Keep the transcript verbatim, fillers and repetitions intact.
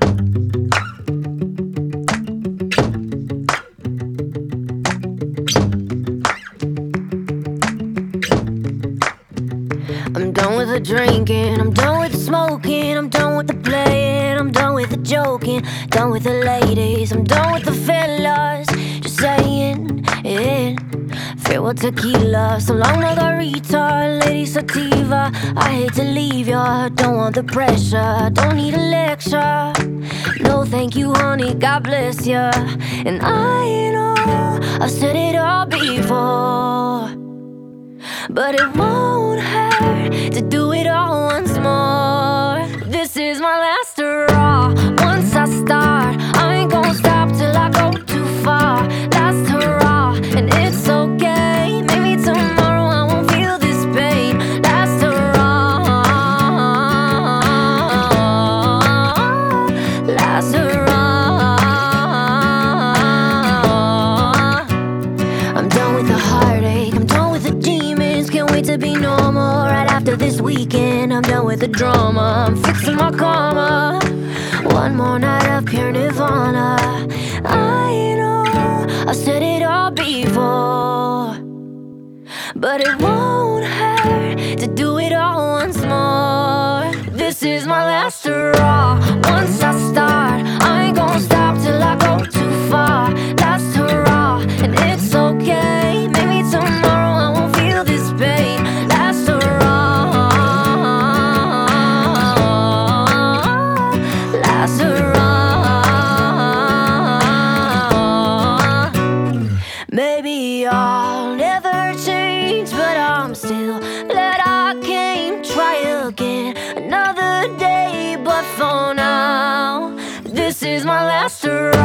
I'm done with the drinking, I'm done with the smoking, I'm done with the playing, I'm done with the joking, done with the ladies, I'm done with the fellas. Just saying it. Farewell tequila, so long margarita, lady sativa. I hate to leave ya, don't want the pressure, don't need a lecture. No thank you honey, God bless ya. And I know I've said it all before, but it won't hurt to do it all once more. This is my last hurrah. Once I start, I ain't gon' stop till I go too far. Last hurrah, and it's okay. Maybe tomorrow I won't feel this pain. Last hurrah, last hurrah. I'm done with the heartache, I'm done with the demons. Can't wait to be normal right after this weekend. I'm done with the drama, I'm fixing my karma. One more night of pure nirvana. I know I said it all before, but it won't hurt to do it all once more. This is my last hurrah. Once I start, I ain't gon' stop till I go too far. Last hurrah, and it's okay. Maybe tomorrow I won't feel this pain. Last hurrah, last hurrah. Maybe I'll never change, but I'm still glad I came. Try again another day, but for now, this is my last hurrah.